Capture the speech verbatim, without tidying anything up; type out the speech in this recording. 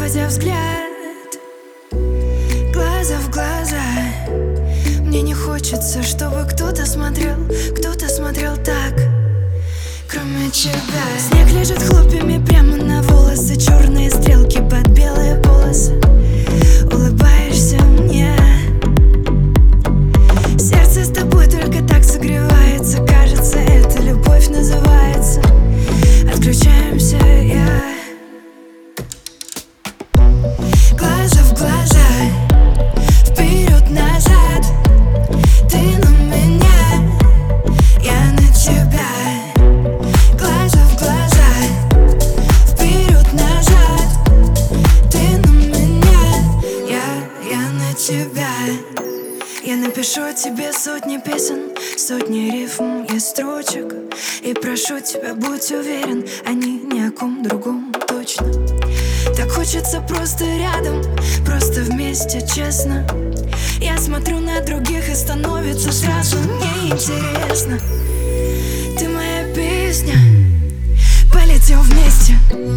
отводя взгляд, глаза в глаза. Мне не хочется, чтобы кто-то смотрел, кто-то смотрел так, кроме тебя. Снег лежит хлопьями прямо на волосы, черные стрелки под белые полосы. Улыбаешься мне, сердце с тобой только так согревается. Кажется, это любовь называется. Отключаемся, я глаза в глаза, вперед-назад. Ты на меня, я на тебя. Глаза в глаза, вперед-назад. Ты на меня, я, я на тебя. Я напишу тебе сотни песен, сотни рифм и строчек, и прошу тебя, будь уверен, они ни о ком другом точно. Так хочется просто рядом, просто вместе, честно. Я смотрю на других и становится сразу неинтересно. Ты моя песня, полетим вместе.